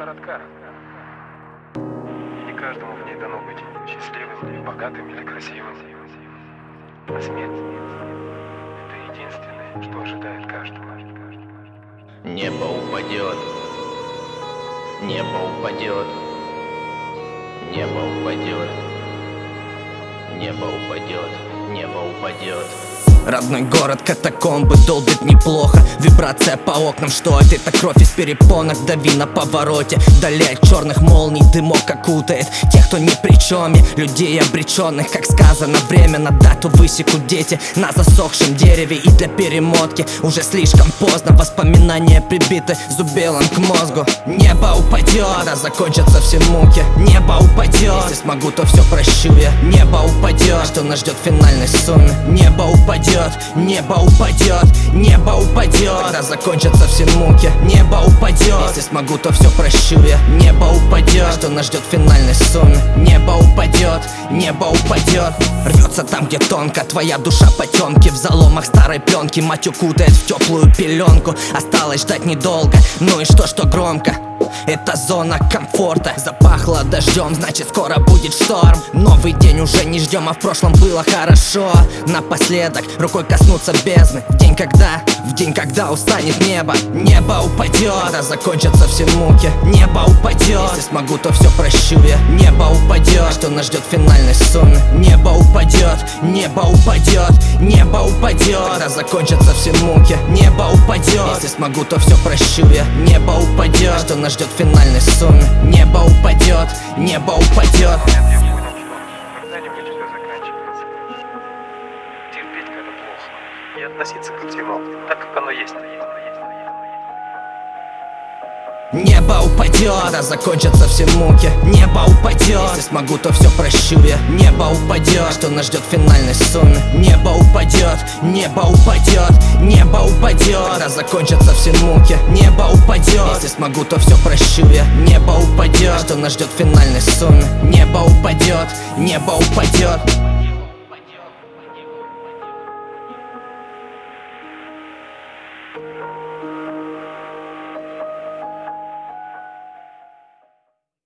коротка. И не каждому в ней дано быть счастливым, или богатым, или красивым. А смерть — это единственное, что ожидает каждого. Небо упадет, небо упадет, небо упадет, небо упадет, небо упадет. Родной город, катакомбы, долбит неплохо. Вибрация по окнам, что это кровь из перепонок. Дави на повороте, вдали от черных молний. Дымок окутает тех, кто ни при чем. И людей обреченных, как сказано, время на дату высекут дети на засохшем дереве. И для перемотки уже слишком поздно. Воспоминания прибиты зубилом к мозгу. Небо упадет, когда закончатся все муки. Небо упадет, если смогу, то все прощу я. Небо упадет, что нас ждет в финальной сумме. Небо упадет, небо упадет, небо упадет, когда закончатся все муки. Небо упадет, если смогу, то все прощу я. Небо упадет, что нас ждет в финальной сумме. Небо упадет, небо упадет. Рвется там, где тонко, твоя душа потемки. В заломах старой пленки мать укутает в теплую пеленку. Осталось ждать недолго, ну и что громко. Это зона комфорта. Запахло дождем, значит скоро будет шторм. Новый день уже не ждем, а в прошлом было хорошо. Напоследок рукой коснуться бездны. В день, когда устанет небо. Небо упадет, когда закончатся все муки. Небо упадет, если смогу, то все прощу я. Небо упадет, что нас ждет в финальной сумме. Небо упадет, небо упадет, небо упадет, когда закончатся все муки. Небо упадет, если смогу, то все прощу я. Небо упадет, что нас ждет в финальной сумме. Небо упадет, небо упадет. Я понял, что когда-нибудь все заканчивается. Терпеть, когда плохо, и относиться ко всему так, как оно есть. Небо упадет, когда закончатся все муки. Небо упадет, если смогу, то все прощу я. Небо упадет, что нас ждет в финальной сумме. Небо упадет, небо упадет, небо упадет, когда закончатся все муки. Небо упадет, если смогу, то все прощу я. Небо упадет, что нас ждет в финальной сумме. Небо упадет, небо упадет.